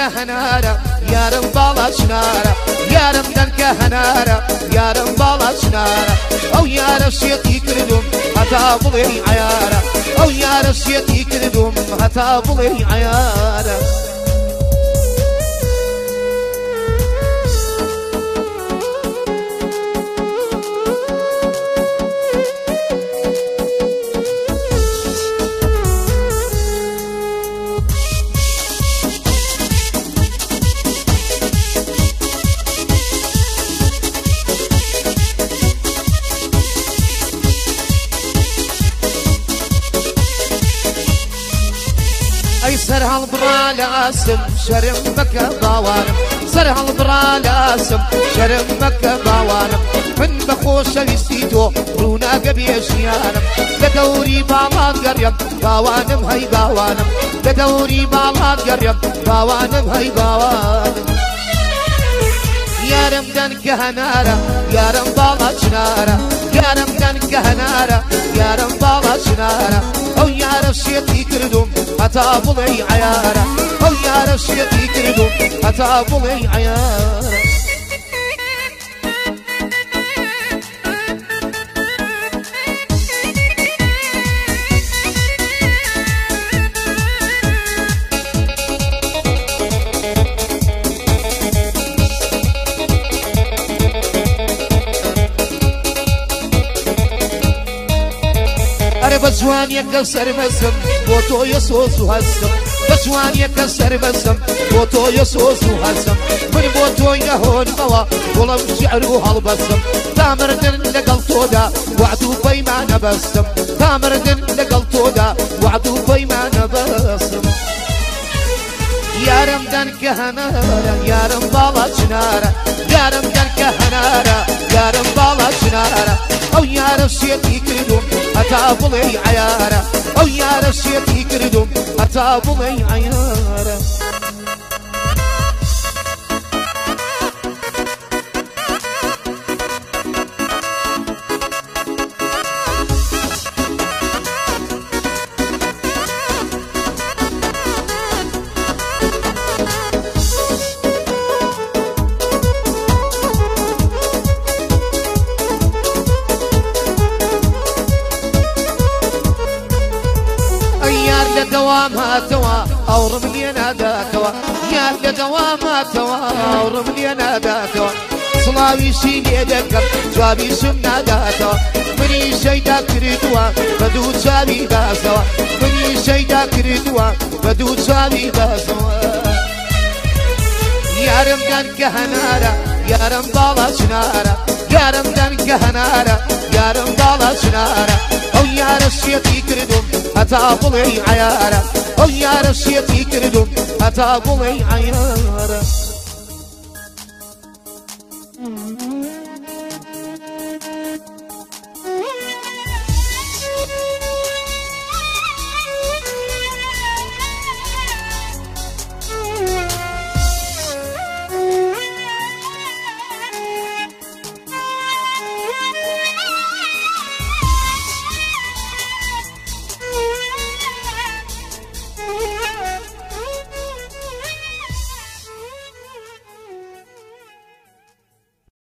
هنارة يارم بالا شنارة يارم دنك هنارة يارم بالا شنارة أو يارم شيتي كردم هتا بلي عيارة أو يارم شيتي كردم هتا بلي عيارة أي سرها البرالاسم شرم مكة ضوانم سرها البرالاسم شرم مكة ضوانم من بخوش ويستيتو رونا قبيش يانم لدوري بالات قريب ضوانم هاي ضوانم لدوري بالات قريب ضوانم هاي ضوانم يارم دنك هنارة يارم بالا شنارة يارم دنك هنارة يارم بالا شنارة أو يارم شيتي كردم هتا بلي عيارة أو يارم شيتي كردم هتا بلي عيارة بجوان يكسر مسم بوتو يسوس وهسم بجوان يكسر مسم بوتو يسوس وهسم من بوتو يهون قوا ولم شعره هالبسم تامردن لقلتودا وعدو بيما نبسم تامردن لقلتودا وعدو بيما نبسم يارم دنك هنارة يارم بالا شنارة يارم دنك هنارة يارم بالا شنارة أو يارم شيتي كردم هتا بلي عيارة أو يارم شيتي كردم هتا بلي عيارة دوام هاتوا أو رملي ناداكوا يا دوام هاتوا أو رملي ناداكوا صلاوي شيني ذكر جوابي سم ناداكوا مني شيدا كريتوا بدو جوابي داسوا مني شيدا كريتوا بدو جوابي داسوا يارم دنك هنارة يارم بالا شنارة يارم دنك هنارة يارم بالا شنارة أو يارم شيتي كردم هتا بلي عيارة أو يارم شيتي كردم هتا بلي عيارة